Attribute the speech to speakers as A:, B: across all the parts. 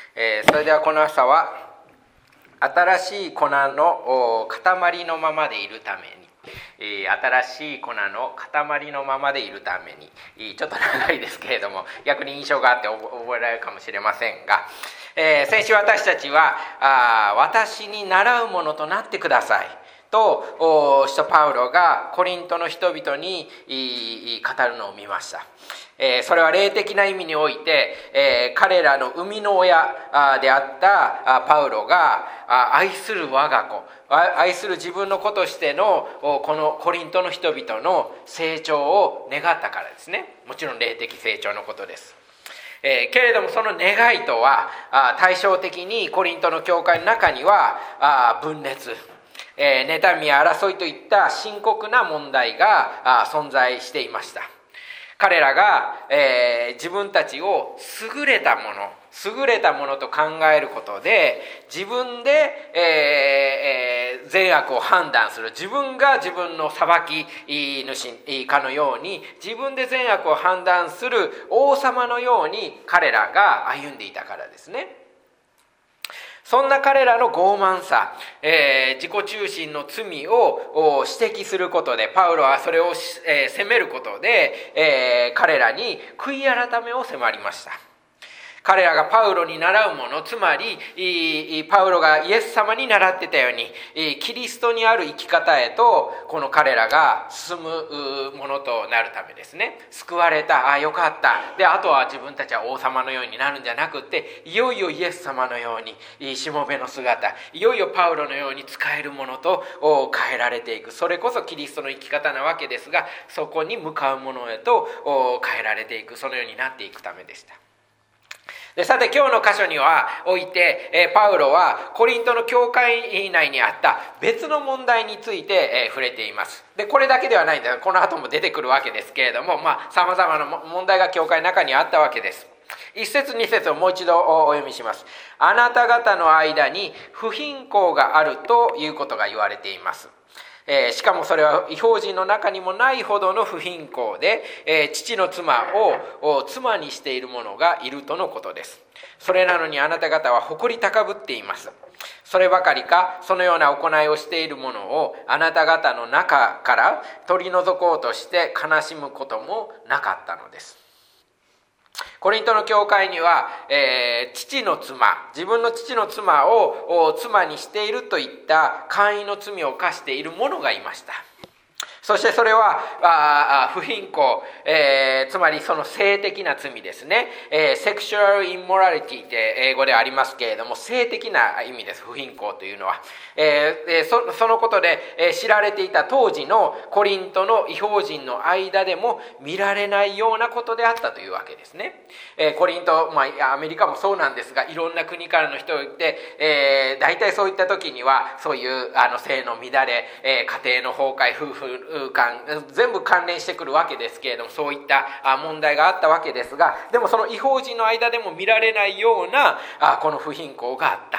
A: それではこの朝は新しい粉の塊のままでいるために、新しい粉の塊のままでいるために、ちょっと長いですけれども逆に印象があって覚えられるかもしれませんが、先週私たちは私に習うものとなってくださいと使徒パウロがコリントの人々に語るのを見ました。それは霊的な意味において、彼らの生みの親であったパウロが愛する我が子、愛する自分の子としてのこのコリントの人々の成長を願ったからですね。もちろん霊的成長のことです。けれどもその願いとは対照的にコリントの教会の中には分裂、妬みや争いといった深刻な問題が存在していました。彼らが、自分たちを優れたものと考えることで自分で、善悪を判断する、自分が自分の裁き主かのように自分で善悪を判断する王様のように彼らが歩んでいたからですね。そんな彼らの傲慢さ、自己中心の罪を指摘することでパウロはそれを、責めることで、彼らに悔い改めを迫りました。彼らがパウロに習うもの、つまりパウロがイエス様に習ってたようにキリストにある生き方へとこの彼らが進むものとなるためですね。救われた、よかった、であとは自分たちは王様のようになるんじゃなくて、いよいよイエス様のようにしもべの姿、いよいよパウロのように使えるものと変えられていく、それこそキリストの生き方なわけですが、そこに向かうものへと変えられていく、そのようになっていくためでした。でさて今日の箇所にはおいて、パウロはコリントの教会内にあった別の問題について、触れています。でこれだけではないんだ、この後も出てくるわけですけれども、さまざまな問題が教会の中にあったわけです。一節二節をもう一度お読みします。あなた方の間に不貧困があるということが言われています。しかもそれは異邦人の中にもないほどの不貧困で、父の妻を妻にしている者がいるとのことです。それなのにあなた方は誇り高ぶっています。そればかりか、そのような行いをしている者をあなた方の中から取り除こうとして悲しむこともなかったのです。コリントの教会には、父の妻、自分の父の妻を妻にしているといった姦淫の罪を犯している者がいました。そしてそれは不貧困、つまりその性的な罪ですね。セクシュアルインモラリティって英語でありますけれども、性的な意味です。不貧困というのは、そのことで知られていた当時のコリントの異邦人の間でも見られないようなことであったというわけですね。コリント、アメリカもそうなんですが、いろんな国からの人がいて、大体そういった時にはそういう性の乱れ、家庭の崩壊、夫婦全部関連してくるわけですけれども、そういった問題があったわけですが、でもその異邦人の間でも見られないようなこの不貧困があった。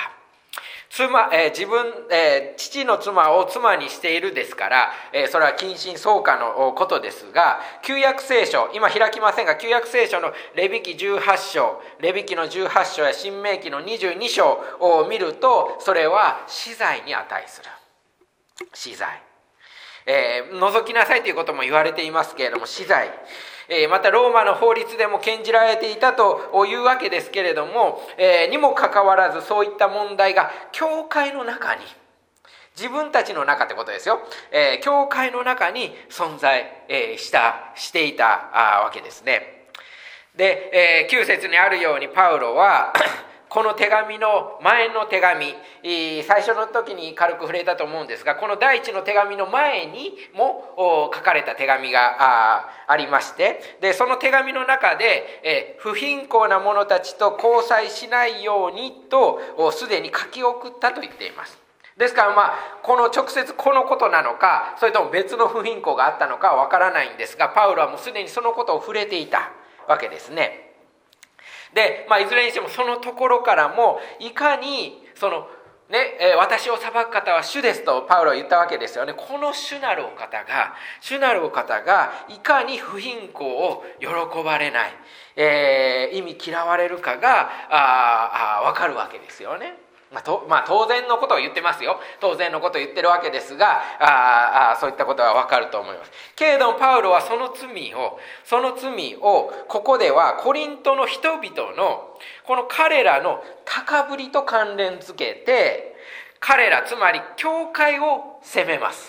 A: 父の妻を妻にしているですから、それは近親相関のことですが、旧約聖書、今開きませんが、旧約聖書のレビ記18章、レビ記の18章や新明記の22章を見ると、それは死罪に値する。死罪。除きなさいということも言われていますけれども、死罪、またローマの法律でも禁じられていたというわけですけれども、にもかかわらずそういった問題が教会の中に、自分たちの中ってことですよ、教会の中に存在、していたわけですね。で、9節にあるようにパウロはこの手紙の前の手紙、最初の時に軽く触れたと思うんですが、この第一の手紙の前にも書かれた手紙がありまして、でその手紙の中で不貧困な者たちと交際しないようにとすでに書き送ったと言っています。ですからこの直接このことなのか、それとも別の不貧困があったのかはわからないんですが、パウロはもうすでにそのことを触れていたわけですね。で、いずれにしてもそのところからもいかにそのね、私を裁く方は主ですとパウロは言ったわけですよね。この主なるお方がいかに不貧困を喜ばれない、意味嫌われるかが分かるわけですよね。当然のことを言ってますよ。当然のことを言ってるわけですが、そういったことは分かると思います。けれどもパウロはその罪をここではコリントの人々のこの彼らの高ぶりと関連づけて、彼らつまり教会を責めます。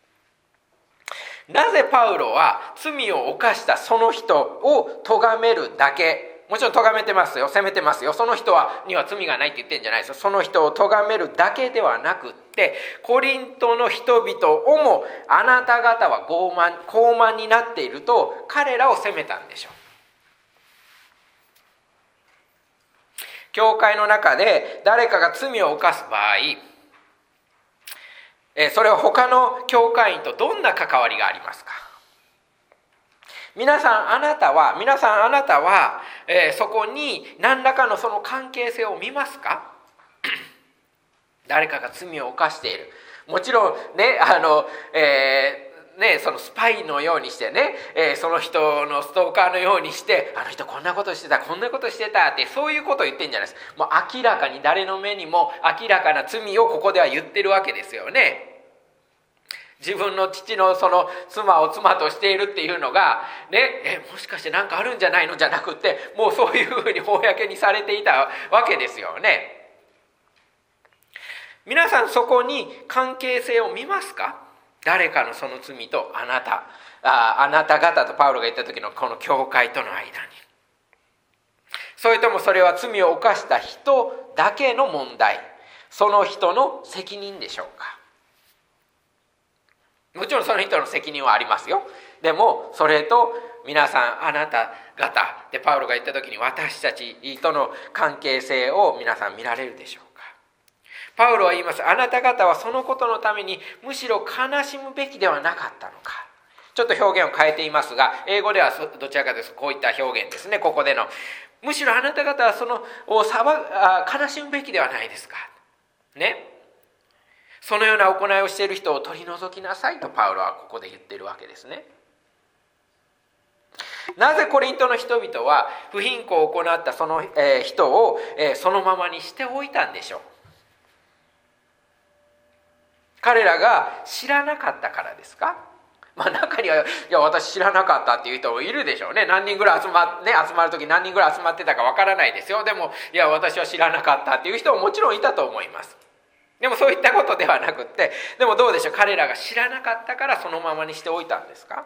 A: なぜパウロは罪を犯したその人を咎めるだけ、もちろん咎めてますよ、責めてますよ、その人には罪がないって言ってるんじゃないですよ。その人を咎めるだけではなくって、コリントの人々をもあなた方は高慢になっていると彼らを責めたんでしょう。教会の中で誰かが罪を犯す場合、それは他の教会員とどんな関わりがありますか？皆さんあなたは、そこに何らかのその関係性を見ますか？誰かが罪を犯している、もちろんね、そのスパイのようにしてね、その人のストーカーのようにして、あの人こんなことしてたって、そういうことを言ってんじゃないです。もう明らかに誰の目にも明らかな罪をここでは言ってるわけですよね。自分の父のその妻を妻としているっていうのがね、もしかして何かあるんじゃないのじゃなくて、もうそういうふうに公にされていたわけですよね。皆さんそこに関係性を見ますか？誰かのその罪とあなた方とパウロが言った時のこの教会との間に、それともそれは罪を犯した人だけの問題、その人の責任でしょうか？もちろんその人の責任はありますよ。でもそれと皆さんあなた方でパウロが言った時に私たちとの関係性を皆さん見られるでしょうか？パウロは言います。あなた方はそのことのためにむしろ悲しむべきではなかったのか。ちょっと表現を変えていますが、英語ではどちらかというとこういった表現ですね。ここでのむしろあなた方はその悲しむべきではないですかね。そのような行いをしている人を取り除きなさいとパウロはここで言っているわけですね。なぜコリントの人々は不貧困を行ったその人をそのままにしておいたんでしょう？彼らが知らなかったからですか？中には、いや私知らなかったっていう人もいるでしょうね。何人ぐらい集まる時何人ぐらい集まってたかわからないですよ。でもいや私は知らなかったっていう人ももちろんいたと思います。でもそういったことではなくって、でもどうでしょう、彼らが知らなかったからそのままにしておいたんですか？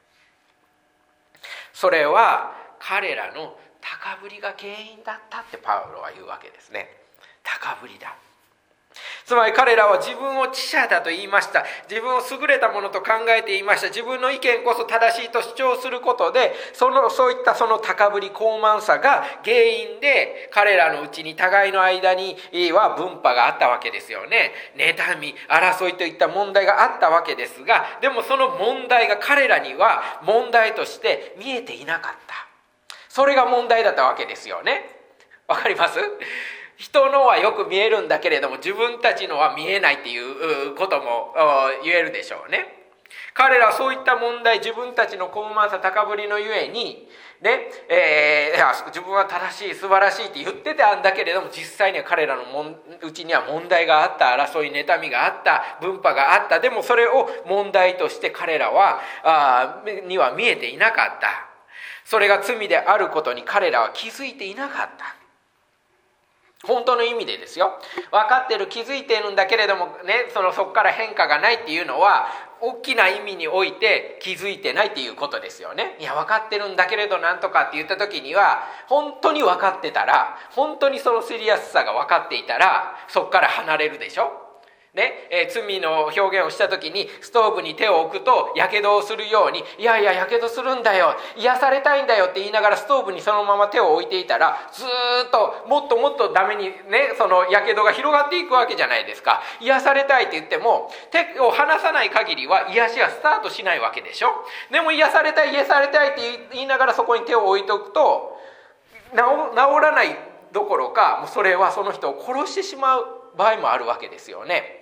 A: それは彼らの高ぶりが原因だったってパウロは言うわけですね。高ぶりだ。つまり彼らは自分を知者だと言いました。自分を優れたものと考えていました。自分の意見こそ正しいと主張することで、そういったその高ぶり高慢さが原因で彼らのうちに互いの間には分派があったわけですよね。妬み、争いといった問題があったわけですが、でもその問題が彼らには問題として見えていなかった。それが問題だったわけですよね。わかります？人のはよく見えるんだけれども自分たちのは見えないっていうことも言えるでしょうね。彼らはそういった問題、自分たちの高慢さ高ぶりのゆえにね、自分は正しい素晴らしいって言ってたんだけれども、実際には彼らのうちには問題があった、争い妬みがあった、分派があった。でもそれを問題として彼らには見えていなかった。それが罪であることに彼らは気づいていなかった。本当の意味でですよ。分かってる、気づいているんだけれどもね、そこから変化がないっていうのは大きな意味において気づいてないっていうことですよね。いや分かってるんだけれどなんとかって言った時には、本当に分かってたら、本当にそのシリアスさが分かっていたらそこから離れるでしょね。罪の表現をした時にストーブに手を置くとやけどをするように、いややけどするんだよ、癒されたいんだよって言いながらストーブにそのまま手を置いていたら、ずっともっともっとダメにね、そのやけどが広がっていくわけじゃないですか。癒されたいって言っても手を離さない限りは癒しはスタートしないわけでしょ。でも癒されたいって言いながらそこに手を置いておくと治らないどころか、もうそれはその人を殺してしまう場合もあるわけですよね。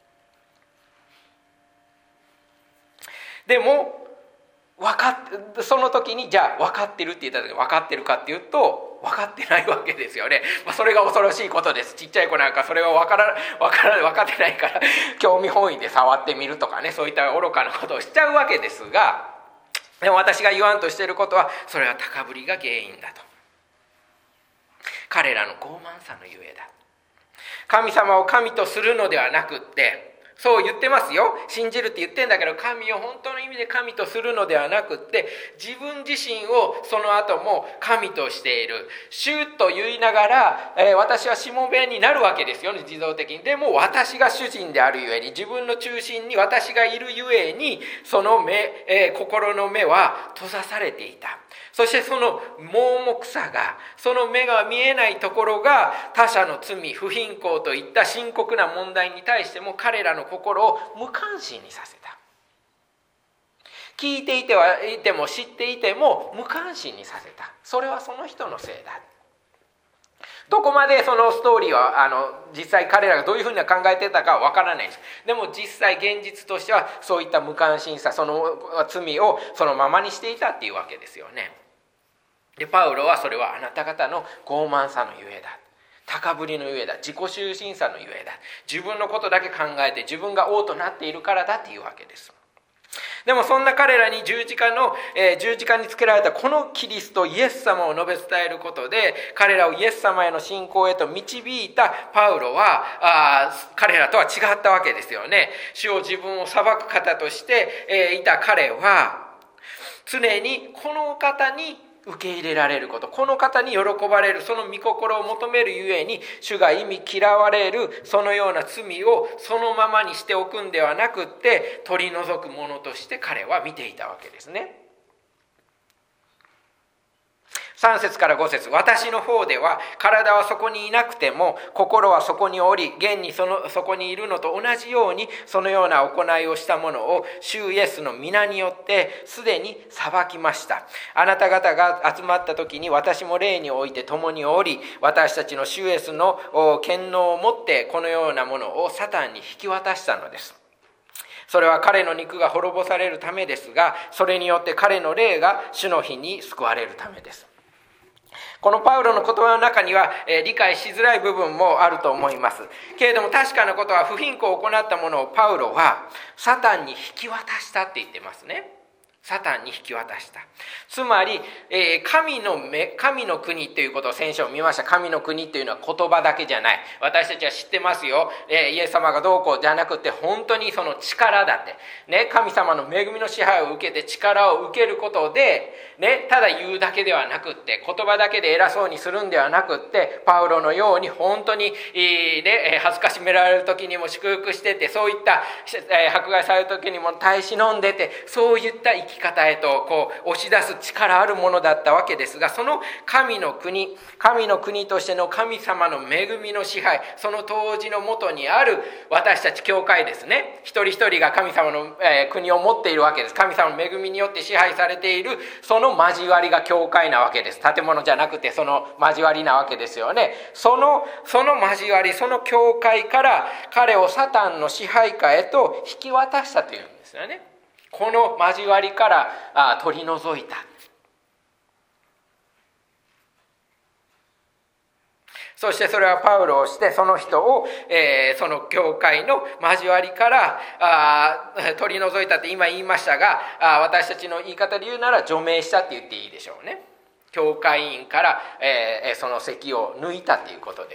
A: でもその時にじゃあ分かってるって言った時に分かってるかっていうと分かってないわけですよね。それが恐ろしいことです。ちっちゃい子なんかそれは分かってないから興味本位で触ってみるとかね、そういった愚かなことをしちゃうわけですが、でも私が言わんとしていることは、それは高ぶりが原因だと。彼らの傲慢さのゆえだ。神様を神とするのではなくって、そう言ってますよ。信じるって言ってんだけど、神を本当の意味で神とするのではなくって、自分自身をその後も神としている。主と言いながら、私はしもべになるわけですよね、自動的に。でも私が主人であるゆえに、自分の中心に私がいるゆえに、その心の目は閉ざされていた。そしてその盲目さが、その目が見えないところが、他者の罪、不貧困といった深刻な問題に対しても彼らの心を無関心にさせた。聞いていても知っていても無関心にさせた。それはその人のせいだ。どこまでそのストーリーは実際彼らがどういうふうに考えてたかは分からないです。でも実際現実としてはそういった無関心さ、その罪をそのままにしていたっていうわけですよね。でパウロはそれはあなた方の傲慢さのゆえだ、高ぶりのゆえだ、自己中心さのゆえだ、自分のことだけ考えて自分が王となっているからだっていうわけです。でもそんな彼らに十字架につけられたこのキリストイエス様を述べ伝えることで、彼らをイエス様への信仰へと導いたパウロは彼らとは違ったわけですよね。主を自分を裁く方としていた彼は、常にこの方に受け入れられること、この方に喜ばれる、その御心を求めるゆえに、主が忌み嫌われるそのような罪をそのままにしておくんではなくって、取り除くものとして彼は見ていたわけですね。3節から5節、私の方では体はそこにいなくても心はそこにおり、現にそこにいるのと同じように、そのような行いをしたものを主イエスの皆によってすでに裁きました。あなた方が集まった時に私も霊において共におり、私たちの主イエスの権能をもってこのようなものをサタンに引き渡したのです。それは彼の肉が滅ぼされるためですが、それによって彼の霊が主の日に救われるためです。このパウロの言葉の中には理解しづらい部分もあると思いますけれども、確かなことは、不貧困を行ったものをパウロはサタンに引き渡したって言ってますね。サタンに引き渡した。つまり、神の国ということを先週見ました。神の国というのは言葉だけじゃない。私たちは知ってますよ。イエス様がどうこうじゃなくて、本当にその力だって。ね、神様の恵みの支配を受けて力を受けることで、ね、ただ言うだけではなくって、言葉だけで偉そうにするんではなくって、パウロのように本当に、恥ずかしめられる時にも祝福してて、そういった、迫害される時にも耐え忍んでて、そういった生き方へと押し出す力あるものだったわけですが、その神の国としての神様の恵みの支配、その当時のもとにある私たち教会ですね、一人一人が神様の国を持っているわけです。神様の恵みによって支配されている、その交わりが教会なわけです。建物じゃなくてその交わりなわけですよね。その交わり、その教会から彼をサタンの支配下へと引き渡したというんですよね。この交わりから取り除いた。そしてそれはパウロをして、その人を、その教会の交わりから取り除いたって今言いましたが、私たちの言い方で言うなら除名したって言っていいでしょうね。教会員から、その席を抜いたということです。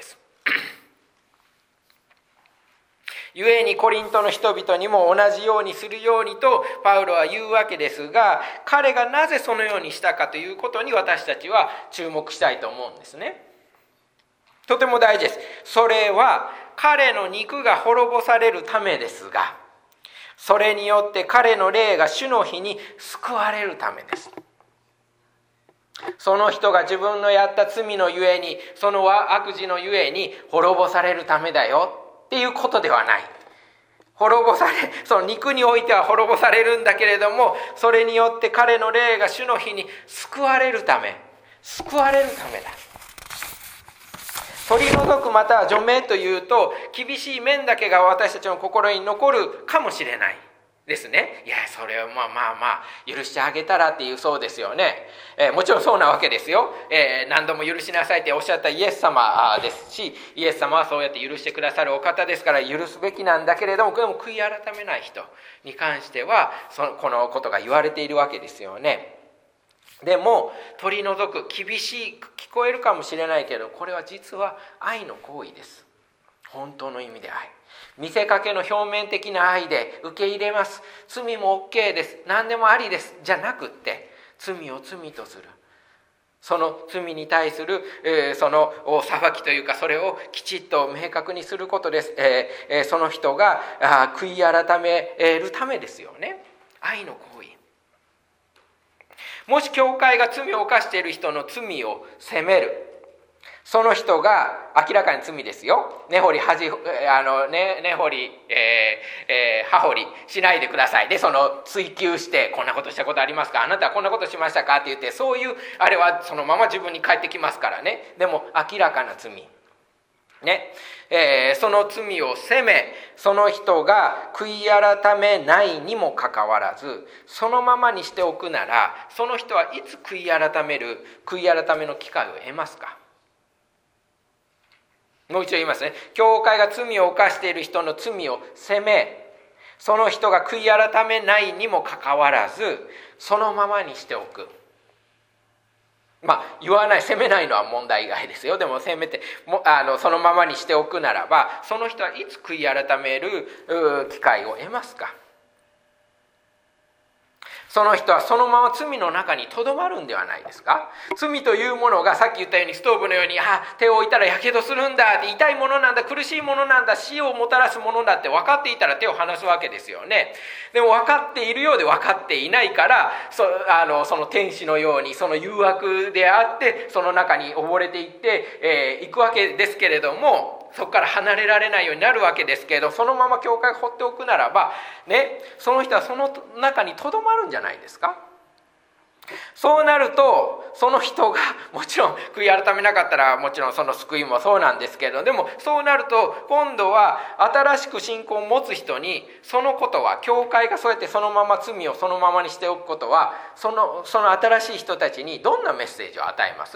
A: 故にコリントの人々にも同じようにするようにとパウロは言うわけですが、彼がなぜそのようにしたかということに私たちは注目したいと思うんですね。とても大事です。それは彼の肉が滅ぼされるためですが、それによって彼の霊が主の日に救われるためです。その人が自分のやった罪のゆえに、その悪事のゆえに滅ぼされるためだよっていうことではない。その肉においては滅ぼされるんだけれども、それによって彼の霊が主の日に救われるためだ。 取り除くまたは除名というと、厳しい面だけが私たちの心に残るかもしれないですね。いや、それをまあ許してあげたらっていう、そうですよね。もちろんそうなわけですよ。何度も許しなさいっておっしゃったイエス様ですし、イエス様はそうやって許してくださるお方ですから許すべきなんだけれども、でも悔い改めない人に関してはこのことが言われているわけですよね。でも取り除く、厳しく聞こえるかもしれないけど、これは実は愛の行為です。本当の意味で愛、見せかけの表面的な愛で受け入れます、罪も OK です、何でもありですじゃなくって、罪を罪とする、その罪に対する、その裁きというか、それをきちっと明確にすることです。その人が悔い改めるためですよね。愛の行為。もし教会が罪を犯している人の罪を責める、その人が明らかに罪ですよ、根掘り葉掘りしないでください。で、その追及して、こんなことしたことありますか、あなたはこんなことしましたかって言って、そういうあれはそのまま自分に返ってきますからね。でも明らかな罪ね、その罪を責め、その人が悔い改めないにもかかわらず、そのままにしておくなら、その人はいつ悔い改めの機会を得ますか。もう一度言いますね。教会が罪を犯している人の罪を責め、その人が悔い改めないにもかかわらず、そのままにしておく。言わない、責めないのは問題外ですよ。でも責めてそのままにしておくならば、その人はいつ悔い改める機会を得ますか。その人はそのまま罪の中にとどまるんではないですか。罪というものが、さっき言ったようにストーブのように、手を置いたらやけどするんだって、痛いものなんだ、苦しいものなんだ、死をもたらすものだって分かっていたら手を離すわけですよね。でも分かっているようで分かっていないから、その天使のようにその誘惑であって、その中に溺れていって、いくわけですけれども、そこから離れられないようになるわけですけれど、そのまま教会を放っておくならばね、その人はその中にとどまるんじゃないですか。そうなると、その人がもちろん悔い改めなかったら、もちろんその救いもそうなんですけど、でもそうなると今度は新しく信仰を持つ人に、そのことは、教会がそうやってそのまま罪をそのままにしておくことは、その新しい人たちにどんなメッセージを与えます？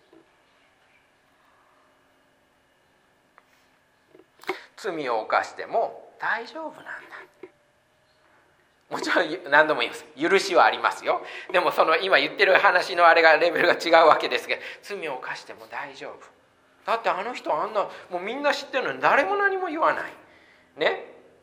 A: 罪を犯しても大丈夫なんだ。もちろん何度も言います、許しはありますよ。でもその今言ってる話のあれがレベルが違うわけですけど、罪を犯しても大丈夫だって、あの人はあんな、もうみんな知ってるのに誰も何も言わないね。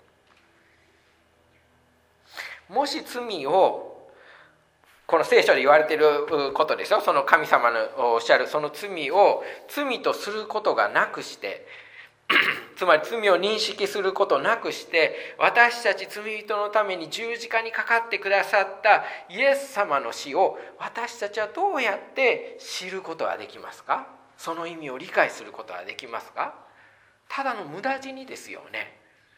A: もし罪を、この聖書で言われていることですよ、その神様のおっしゃるその罪を罪とすることがなくしてつまり罪を認識することなくして、私たち罪人のために十字架にかかってくださったイエス様の死を、私たちはどうやって知ることができますか。その意味を理解することができますか。ただの無駄死にですよね。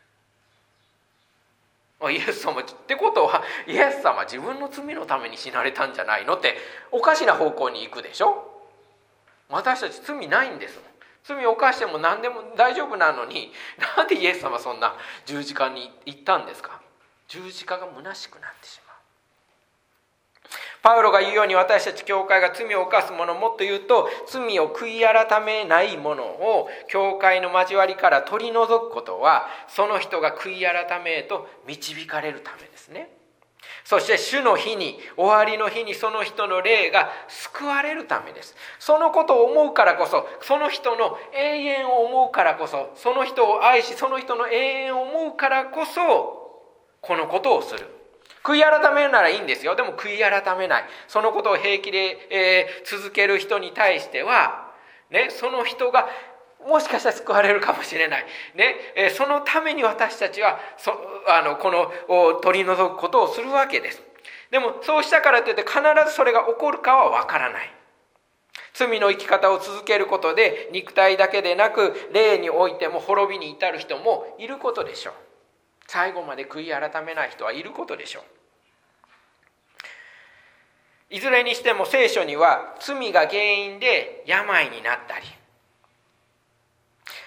A: イエス様ってことは、イエス様自分の罪のために死なれたんじゃないのって、おかしな方向に行くでしょ。私たち罪ないんですもん。罪を犯しても何でも大丈夫なのに、なんでイエス様そんな十字架に行ったんですか。十字架が虚しくなってしまう。パウロが言うように、私たち教会が罪を犯す者、もっと言うと罪を悔い改めないものを教会の交わりから取り除くことは、その人が悔い改めへと導かれるためですね。そして主の日に、終わりの日に、その人の霊が救われるためです。そのことを思うからこそ、その人の永遠を思うからこそ、その人を愛し、その人の永遠を思うからこそ、このことをする。悔い改めるならいいんですよ。でも悔い改めない、そのことを平気で、続ける人に対してはね、その人がもしかしたら救われるかもしれない、ね、そのために私たちはこの取り除くことをするわけです。でもそうしたからといって必ずそれが起こるかはわからない。罪の生き方を続けることで、肉体だけでなく霊においても滅びに至る人もいることでしょう。最後まで悔い改めない人はいることでしょう。いずれにしても聖書には、罪が原因で病になったり、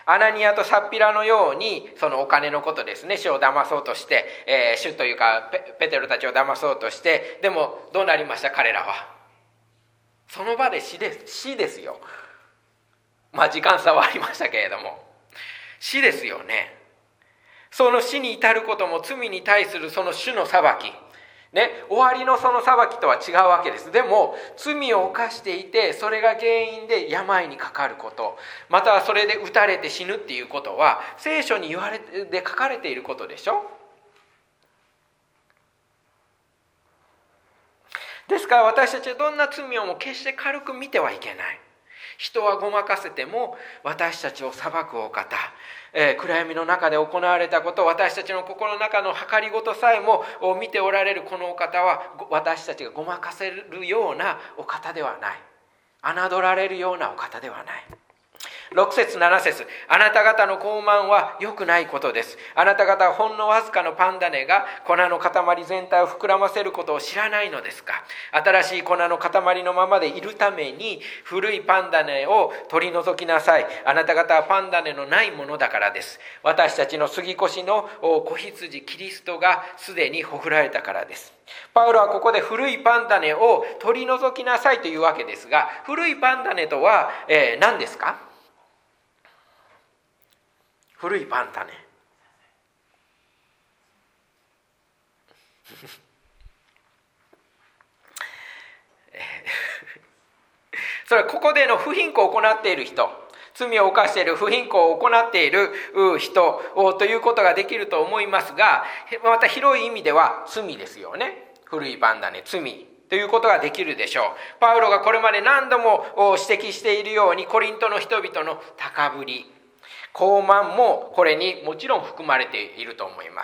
A: アナニアとサッピラのように、そのお金のことですね、主を騙そうとして、主というかペテロたちを騙そうとして、でもどうなりました？彼らはその場で死ですよ。時間差はありましたけれども、死ですよね。その死に至ることも罪に対するその主の裁きね、終わりのその裁きとは違うわけです。でも罪を犯していて、それが原因で病にかかること、またはそれで打たれて死ぬっていうことは聖書にで書かれていることでしょ。ですから私たちはどんな罪をも決して軽く見てはいけない。人はごまかせても私たちを裁くお方、暗闇の中で行われたこと、私たちの心の中の計りごとさえも見ておられるこのお方は、私たちがごまかせるようなお方ではない。侮られるようなお方ではない。6節7節、あなた方の傲慢は良くないことです。あなた方はほんのわずかのパン種が粉の塊全体を膨らませることを知らないのですか。新しい粉の塊のままでいるために古いパン種を取り除きなさい。あなた方はパン種のないものだからです。私たちの杉越の子羊キリストがすでにほふられたからです。パウロはここで古いパン種を取り除きなさいというわけですが、古いパン種とは、何ですか？古いパン種それはここでの不貧困を行っている人、罪を犯している不貧困を行っている人ということができると思いますが、また広い意味では罪ですよね。古いパン種、罪ということができるでしょう。パウロがこれまで何度も指摘しているように、コリントの人々の高ぶり、傲慢もこれにもちろん含まれていると思います。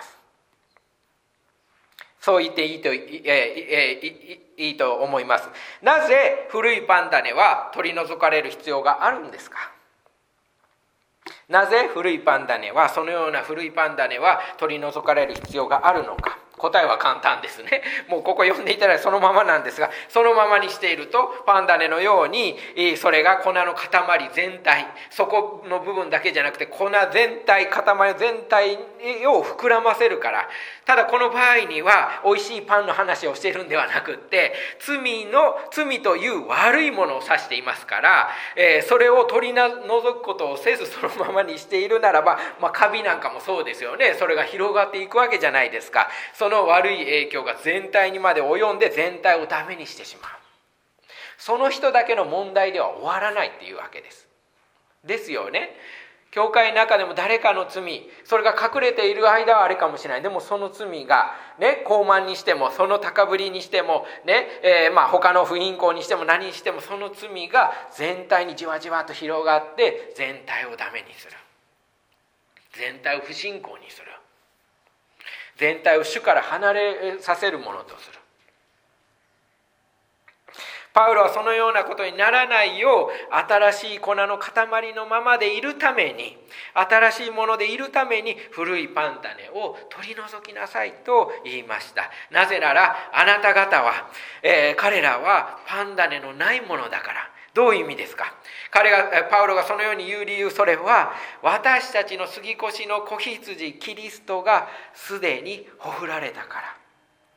A: そう言っていいと思います。なぜ古いパン種は取り除かれる必要があるんですか？なぜ古いパン種は、そのような古いパン種は取り除かれる必要があるのか。答えは簡単ですね。もうここ読んでいただいてそのままなんですが、そのままにしているとパン種のようにそれが粉の塊全体、そこの部分だけじゃなくて粉全体、塊全体を膨らませるから。ただこの場合には美味しいパンの話をしているんではなくって、罪という悪いものを指していますから、それを取り除くことをせずそのままにしているならば、カビなんかもそうですよね。それが広がっていくわけじゃないですか。その悪い影響が全体にまで及んで全体をダメにしてしまう。その人だけの問題では終わらないっていうわけです。ですよね。教会の中でも誰かの罪、それが隠れている間はあれかもしれない。でもその罪がね、傲慢にしても、その高ぶりにしてもね、他の不貧困にしても何にしても、その罪が全体にじわじわと広がって全体をダメにする。全体を不信仰にする。全体を主から離れさせるものとする。パウロはそのようなことにならないよう、新しい粉の塊のままでいるために、新しいものでいるために古いパン種を取り除きなさいと言いました。なぜならあなた方は、彼らはパン種のないものだから。どういう意味ですか？パウロがそのように言う理由、それは私たちの杉越の子羊キリストがすでにほふられたから。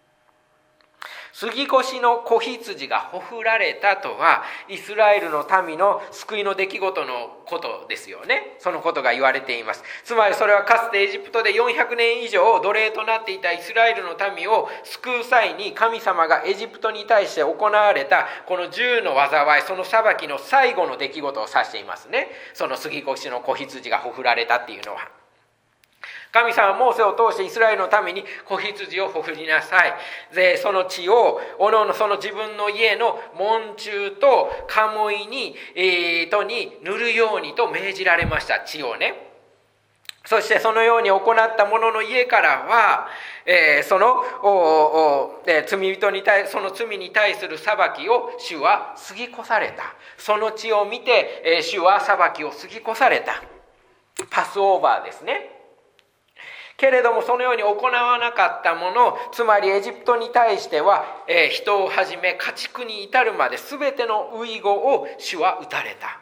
A: 杉越の子羊がほふられたとは、イスラエルの民の救いの出来事のことですよね。そのことが言われています。つまりそれはかつてエジプトで400年以上奴隷となっていたイスラエルの民を救う際に、神様がエジプトに対して行われたこの10の災い、その裁きの最後の出来事を指していますね。その杉越の子羊がほふられたっていうのは、神様はモーセを通してイスラエルのために子羊をほふりなさい。で、その血をおのおのその自分の家の門柱と鴨居に、塗るようにと命じられました。血をね。そしてそのように行った者の家からは、その罪人にその罪に対する裁きを主は過ぎ越された。その血を見て、主は裁きを過ぎ越された。パスオーバーですね。けれどもそのように行わなかったもの、つまりエジプトに対しては、人をはじめ家畜に至るまで全ての遺語を主は打たれた。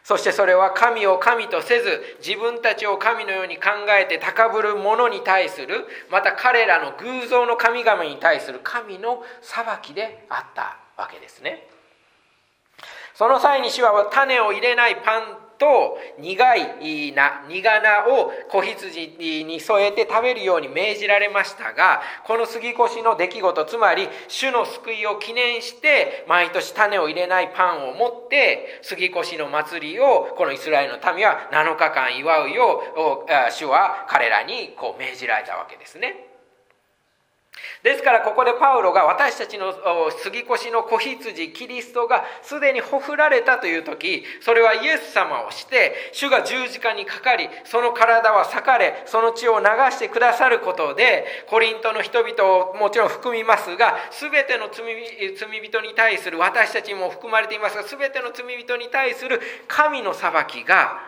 A: そしてそれは神を神とせず、自分たちを神のように考えて高ぶる者に対する、また彼らの偶像の神々に対する神の裁きであったわけですね。その際に主は種を入れないパンと苦い苦菜を子羊に添えて食べるように命じられましたが、この杉越の出来事、つまり主の救いを記念して毎年種を入れないパンを持って杉越の祭りをこのイスラエルの民は7日間祝うよう主は彼らに命じられたわけですね。ですからここでパウロが私たちの杉越の子羊キリストがすでにほふられたという時、それはイエス様をして主が十字架にかかり、その体は裂かれその血を流してくださることで、コリントの人々をもちろん含みますが、全ての罪人に対する、私たちも含まれていますが、全ての罪人に対する神の裁きが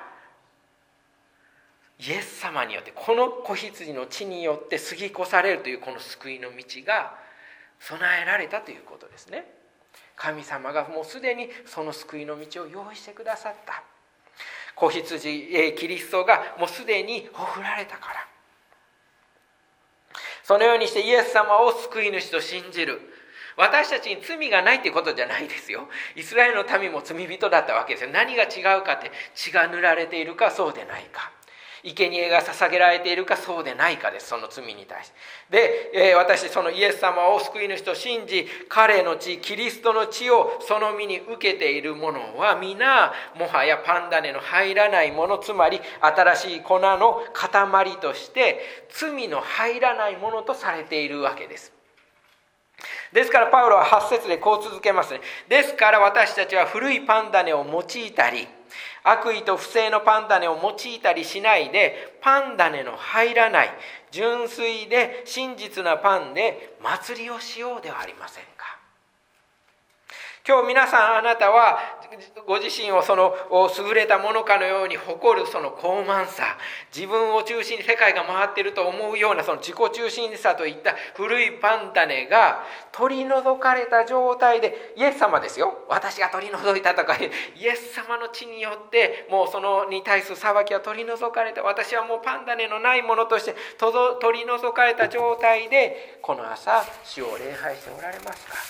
A: イエス様によって、この子羊の血によって過ぎ越されるというこの救いの道が備えられたということですね。神様がもうすでにその救いの道を用意してくださった。子羊キリストがもうすでにほふられたから、そのようにしてイエス様を救い主と信じる。私たちに罪がないということじゃないですよ。イスラエルの民も罪人だったわけですよ。何が違うかって、血が塗られているかそうでないか、生贄が捧げられているかそうでないかです。その罪に対してで、私そのイエス様を救い主と信じ、彼の血、キリストの血をその身に受けている者は皆もはやパン種の入らないもの、つまり新しい粉の塊として罪の入らないものとされているわけです。ですからパウロは8節でこう続けますね。ですから私たちは古いパン種を用いたり、悪意と不正のパン種を用いたりしないで、パン種の入らない純粋で真実なパンで祭りをしようではありませんか。今日皆さん、あなたはご自身をその優れたものかのように誇るその高慢さ、自分を中心に世界が回っていると思うようなその自己中心さといった古いパン種が取り除かれた状態で、イエス様ですよ、私が取り除いたとか、イエス様の血によってもうそのに対する裁きは取り除かれた、私はもうパン種のないものとして取り除かれた状態でこの朝主を礼拝しておられますか。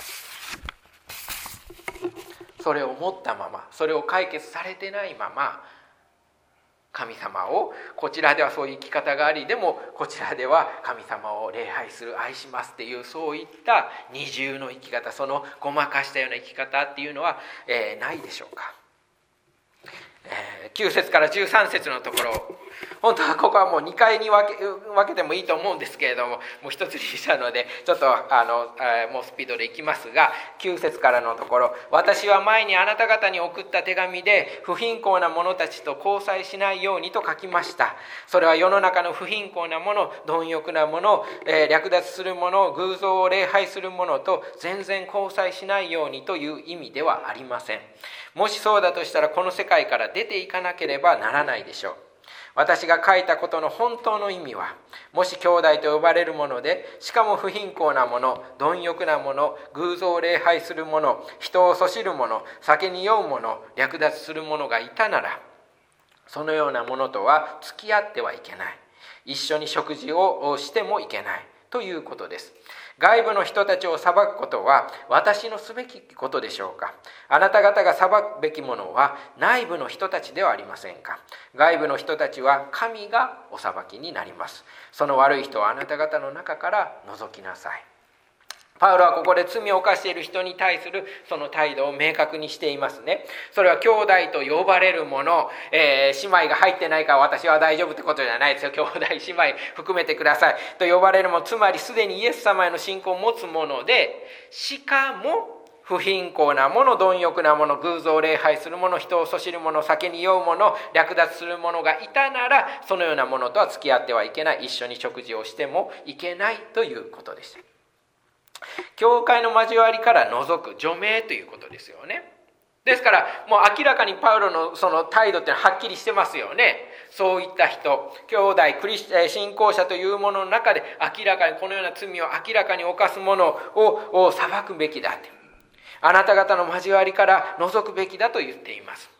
A: それを持ったまま、それを解決されてないまま、神様を、こちらではそういう生き方があり、でもこちらでは神様を礼拝する、愛しますっていう、そういった二重の生き方、そのごまかしたような生き方っていうのは、ないでしょうか。9節から13節のところ、本当はここはもう2回に分けてもいいと思うんですけれども、もう一つにしたのでちょっともうスピードでいきますが、9節からのところ、私は前にあなた方に送った手紙で不貧困な者たちと交際しないようにと書きました。それは世の中の不貧困な者、貪欲な者、略奪する者、偶像を礼拝する者と全然交際しないようにという意味ではありません。もしそうだとしたらこの世界から出ていかなければならないでしょう。私が書いたことの本当の意味は、もし兄弟と呼ばれるもので、しかも不貧困な者、貪欲な者、偶像を礼拝する者、人をそしる者、酒に酔う者、略奪する者がいたなら、そのような者とは付き合ってはいけない。一緒に食事をしてもいけないということです。外部の人たちを裁くことは私のすべきことでしょうか。あなた方が裁くべきものは内部の人たちではありませんか。外部の人たちは神がお裁きになります。その悪い人はあなた方の中から除きなさい。パウロはここで罪を犯している人に対するその態度を明確にしていますね。それは兄弟と呼ばれるもの、姉妹が入ってないから私は大丈夫ってことじゃないですよ。兄弟姉妹含めてくださいと呼ばれるもの、つまりすでにイエス様への信仰を持つもので、しかも不貧困なもの、貪欲なもの、偶像を礼拝するもの、人をそしるもの、酒に酔うもの、略奪するものがいたなら、そのようなものとは付き合ってはいけない。一緒に食事をしてもいけないということでした。教会の交わりから除く、除名ということですよね。ですからもう明らかにパウロのその態度ってはっきりしてますよね。そういった人、兄弟信仰者というものの中で明らかにこのような罪を明らかに犯すものを裁くべきだって、あなた方の交わりから除くべきだと言っています。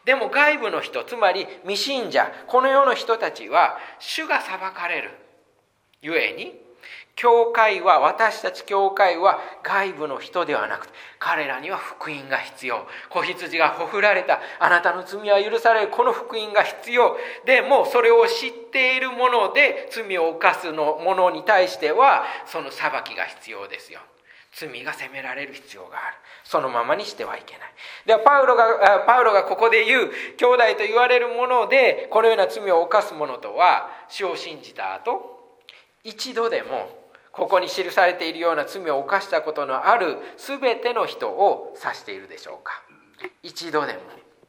A: でも外部の人、つまり未信者、この世の人たちは主が裁かれるゆえに、私たち教会は外部の人ではなくて、彼らには福音が必要。子羊がほふられた、あなたの罪は許される、この福音が必要で、もうそれを知っているもので、罪を犯す者に対してはその裁きが必要ですよ。罪が責められる必要がある。そのままにしてはいけない。ではパウロがここで言う兄弟と言われるもので、このような罪を犯す者とは、主を信じた後一度でもここに記されているような罪を犯したことのある全ての人を指しているでしょうか。一度でも。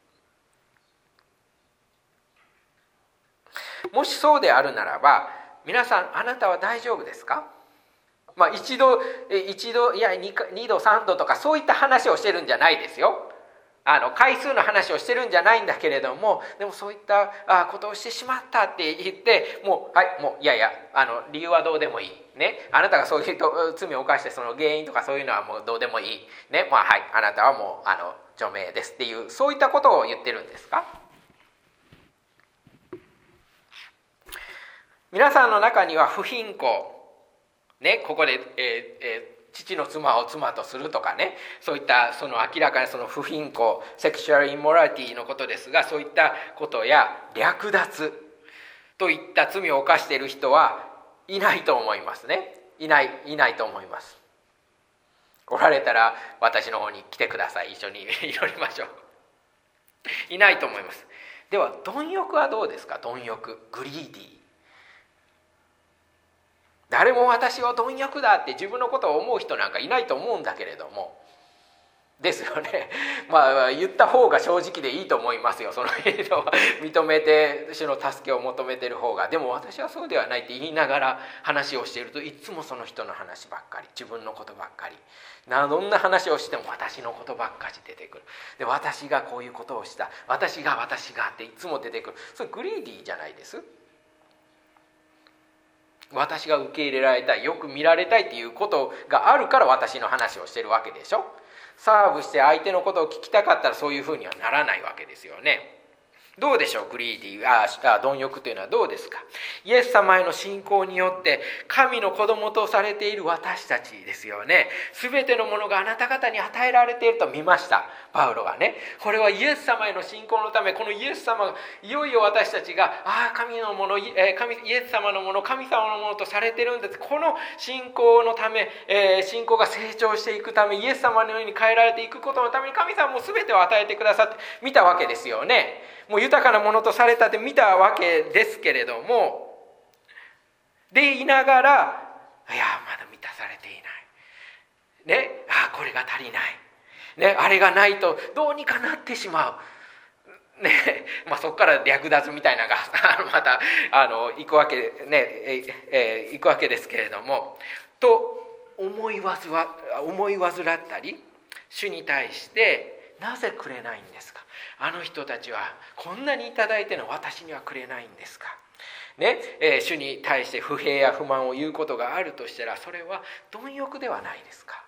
A: もしそうであるならば、皆さん、あなたは大丈夫ですか？一度いや2度3度とかそういった話をしてるんじゃないですよ。回数の話をしてるんじゃないんだけれども、でもそういったことをしてしまったって言って、もういや理由はどうでもいいね、あなたがそういう罪を犯してその原因とかそういうのはもうどうでもいいね、あなたはもう除名ですっていう、そういったことを言ってるんですか？皆さんの中には不貧困ね、ここで、父の妻を妻とするとかね、そういったその明らかにその不貧困、セクシュアルインモラリティのことですが、そういったことや略奪といった罪を犯している人はいないと思いますね。いないと思います。おられたら私の方に来てください、一緒に祈りましょう。いないと思います。では貪欲はどうですか？貪欲、グリーディー。誰も私は貪欲だって自分のことを思う人なんかいないと思うんだけれども、ですよね。言った方が正直でいいと思いますよ。その人は認めて主の助けを求めてる方が。でも私はそうではないって言いながら話をしていると、いつもその人の話ばっかり、自分のことばっかり、どんな話をしても私のことばっかり出てくる。で、私がこういうことをした、私がっていつも出てくる。それグリーディーじゃないです。私が受け入れられたい、よく見られたいっていうことがあるから私の話をしてるわけでしょ。サーブして相手のことを聞きたかったらそういうふうにはならないわけですよね。どうでしょう？グリーディー、貪欲というのはどうですか？イエス様への信仰によって神の子供とされている私たちですよね。全てのものがあなた方に与えられていると見ました、パウロがね。これはイエス様への信仰のため、このイエス様がいよいよ私たちが神のもの、イエス様のもの、神様のものとされているんです。この信仰のため、信仰が成長していくため、イエス様のように変えられていくことのために神様も全てを与えてくださって見たわけですよね。もう豊かなものとされたって見たわけですけれども、でいながら、まだ満たされていないね、これが足りないね、あれがないとどうにかなってしまうね。そこから略奪みたいなのがまた行くわけね、行くわけですけれども、と思い患ったり、主に対してなぜくれないんですか？あの人たちはこんなにいただいての私にはくれないんですかね。主に対して不平や不満を言うことがあるとしたら、それは貪欲ではないですか？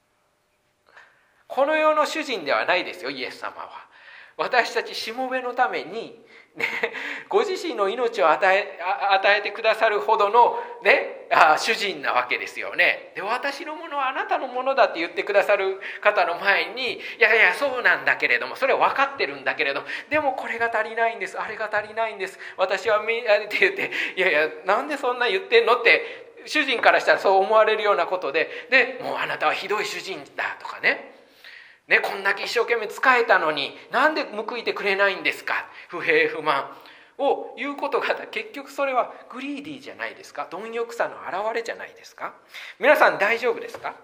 A: この世の主人ではないですよ、イエス様は。私たちしもべのために、ご自身の命を与えてくださるほどの、主人なわけですよね。で、私のものはあなたのものだって言ってくださる方の前に、いやそうなんだけれども、それは分かってるんだけれども、でもこれが足りないんです、あれが足りないんです、私はって言って、なんでそんな言ってんのって主人からしたらそう思われるようなことで、もうあなたはひどい主人だとかね、こんだけ一生懸命仕えたのになんで報いてくれないんですか、不平不満を言うことが、結局それはグリーディーじゃないですか？貪欲さの表れじゃないですか？皆さん大丈夫ですか？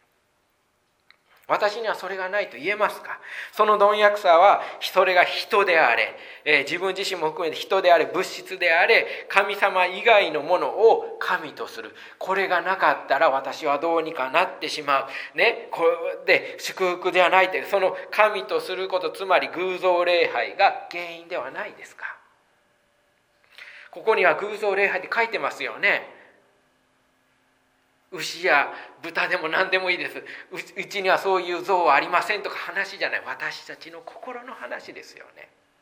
A: 私にはそれがないと言えますか？その貪欲さは、それが人であれ、自分自身も含めて人であれ、物質であれ、神様以外のものを神とする。これがなかったら私はどうにかなってしまう。これで祝福ではないという、その神とすること、つまり偶像礼拝が原因ではないですか？ここには偶像礼拝って書いてますよね。牛や豚でも何でもいいです。うちにはそういう像はありませんとか話じゃない。私たちの心の話ですよね。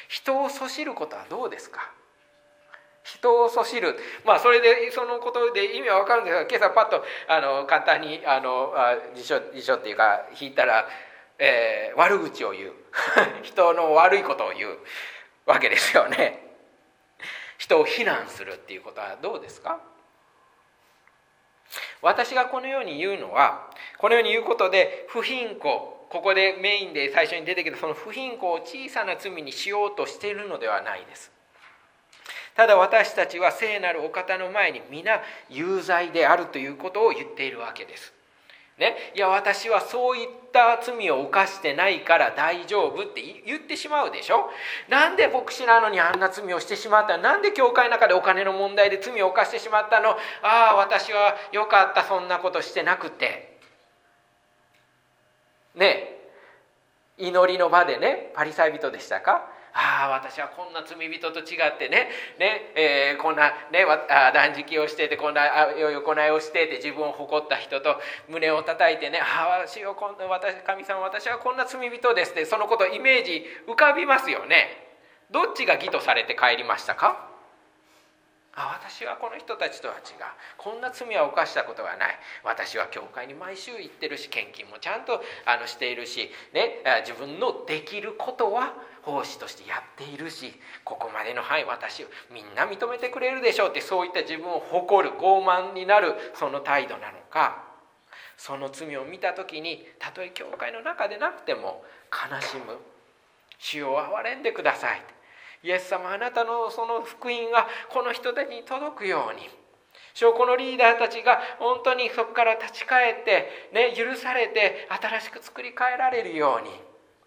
A: 人をそしることはどうですか？人をそしる、それでそのことで意味は分かるんですが、今朝パッと簡単に辞書っていうか引いたら、悪口を言う人の悪いことを言うわけですよね。人を非難するっていうことはどうですか？私がこのように言うのは、このように言うことで不貧困、ここでメインで最初に出てきたその不貧困を小さな罪にしようとしているのではないです。ただ私たちは聖なるお方の前に皆有罪であるということを言っているわけです。いや私はそういった罪を犯してないから大丈夫って言ってしまうでしょ。なんで牧師なのにあんな罪をしてしまったの？なんで教会の中でお金の問題で罪を犯してしまったの？私はよかった、そんなことしてなくて。祈りの場でパリサイ人でしたか？私はこんな罪人と違ってこんな断食をしてて、こんな行いをしてて、自分を誇った人と胸を叩いて神様私はこんな罪人ですって、そのことをイメージ浮かびますよね。どっちが義とされて帰りましたか？私はこの人たちとは違う、こんな罪は犯したことはない、私は教会に毎週行ってるし、献金もちゃんとしているし、自分のできることは奉仕としてやっているし、ここまでの範囲私をみんな認めてくれるでしょうって、そういった自分を誇る傲慢になるその態度なのか、その罪を見た時にたとえ教会の中でなくても悲しむ、主を憐れんでください、イエス様あなたのその福音がこの人たちに届くように、主をこのリーダーたちが本当にそこから立ち返って、許されて新しく作り変えられるように、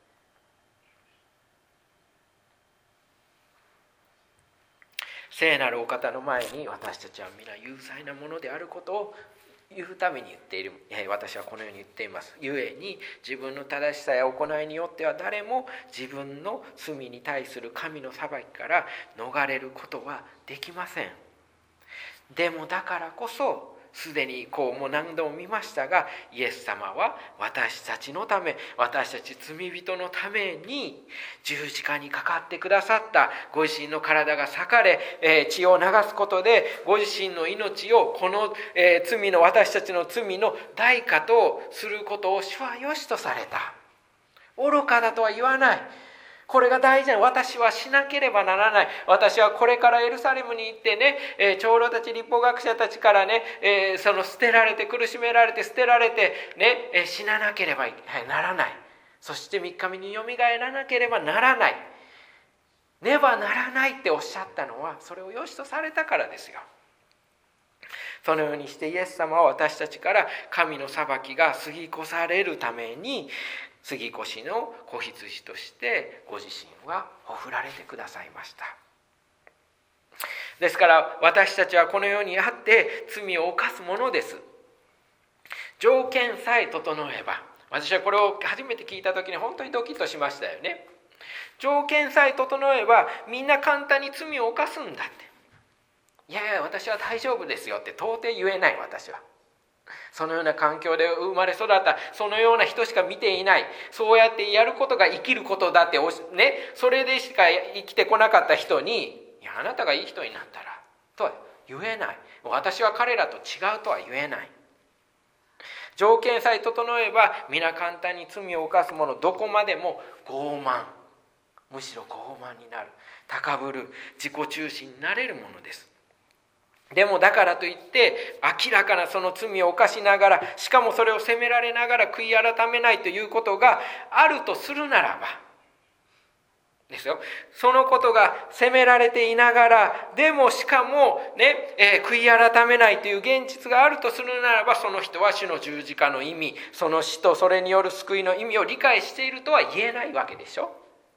A: 聖なるお方の前に私たちは皆有罪なものであることを言うために言っている。私はこのように言っています。ゆえに自分の正しさや行いによっては誰も自分の罪に対する神の裁きから逃れることはできません。でもだからこそ、すでにもう何度も見ましたが、イエス様は私たちのため、私たち罪人のために十字架にかかってくださった。ご自身の体が裂かれ、血を流すことでご自身の命をこの罪の、私たちの罪の代価とすることを主は良しとされた。愚かだとは言わない。これが大事な、私はしなければならない。私はこれからエルサレムに行って長老たち、立法学者たちからその捨てられて、苦しめられて、捨てられて死ななければならない。そして3日目によみがえらなければならない。ねばならないっておっしゃったのは、それを良しとされたからですよ。そのようにしてイエス様は私たちから神の裁きが過ぎ越されるために、過ぎ越しの子羊としてご自身はほふられてくださいました。ですから私たちはこの世にあって罪を犯すものです。条件さえ整えば、私はこれを初めて聞いた時に本当にドキッとしましたよね。条件さえ整えばみんな簡単に罪を犯すんだって。いやいや私は大丈夫ですよって到底言えない。私はそのような環境で生まれ育った、そのような人しか見ていない、そうやってやることが生きることだってそれでしか生きてこなかった人に、いやあなたがいい人になったらとは言えない。私は彼らと違うとは言えない。条件さえ整えば皆簡単に罪を犯す者、どこまでも傲慢、むしろ傲慢になる、高ぶる、自己中心になれるものです。でもだからといって明らかなその罪を犯しながら、しかもそれを責められながら悔い改めないということがあるとするならばですよ、そのことが責められていながら、でもしかも悔い改めないという現実があるとするならば、その人は主の十字架の意味、その死とそれによる救いの意味を理解しているとは言えないわけでしょ。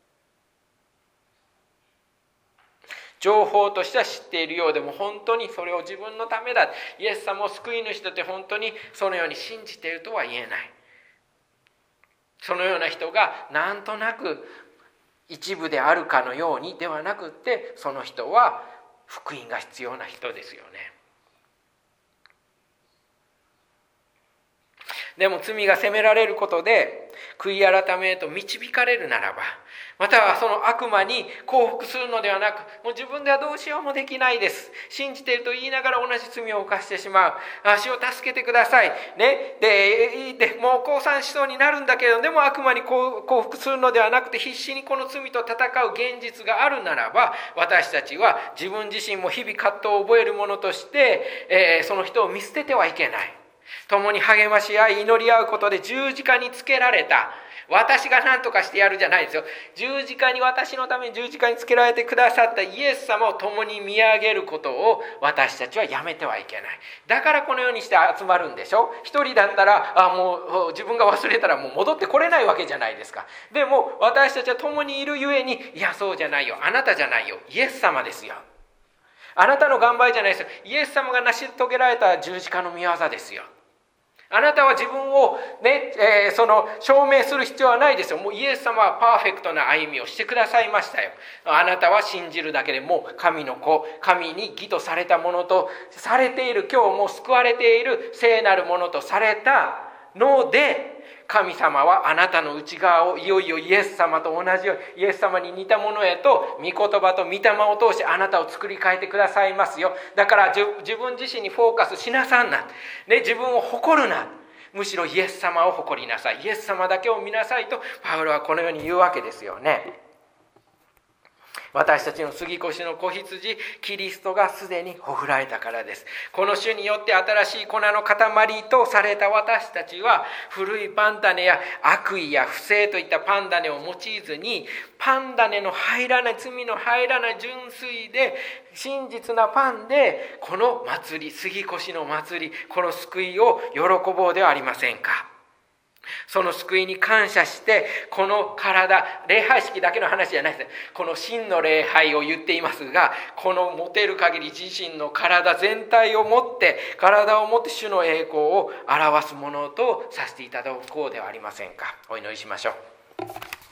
A: 情報としては知っているようでも、本当にそれを自分のためだ、イエス様を救い主だって本当にそのように信じているとは言えない。そのような人がなんとなく一部であるかのようにではなくって、その人は福音が必要な人ですよね。 でも罪が責められることで悔い改めへと導かれるならば、またはその悪魔に降伏するのではなく、もう自分ではどうしようもできないです、信じていると言いながら同じ罪を犯してしまう、主を助けてください、ね、でもう降参しそうになるんだけど、でも悪魔に降伏するのではなくて必死にこの罪と戦う現実があるならば、私たちは自分自身も日々葛藤を覚えるものとして、その人を見捨ててはいけない。共に励まし合い祈り合うことで十字架につけられた、私が何とかしてやるじゃないですよ。私のために十字架につけられてくださったイエス様を共に見上げることを私たちはやめてはいけない。だからこのようにして集まるんでしょ。一人だったらもう自分が忘れたらもう戻ってこれないわけじゃないですか。でも私たちは共にいるゆえに、いやそうじゃないよ、あなたじゃないよ、イエス様ですよ。あなたの頑張りじゃないですよ。イエス様が成し遂げられた十字架の御業ですよ。あなたは自分を証明する必要はないですよ。もうイエス様はパーフェクトな歩みをしてくださいましたよ。あなたは信じるだけでもう神の子、神に義とされたものとされている、今日も救われている聖なるものとされたので、神様はあなたの内側をいよいよイエス様と同じように、イエス様に似たものへと御言葉と御霊を通してあなたを作り変えてくださいますよ。だから自分自身にフォーカスしなさんな、ね、自分を誇るな、むしろイエス様を誇りなさい、イエス様だけを見なさいとパウロはこのように言うわけですよね。私たちの杉越の子羊キリストがすでにほふられたからです。この種によって新しい粉の塊とされた私たちは、古いパン種や悪意や不正といったパン種を用いずに、パン種の入らない、罪の入らない純粋で真実なパンで、この祭り、杉越の祭り、この救いを喜ぼうではありませんか。その救いに感謝して、この体、礼拝式だけの話じゃないです。この真の礼拝を言っていますが、この持てる限り自身の体全体を持って、体を持って主の栄光を表すものとさせていただこうではありませんか。お祈りしましょう。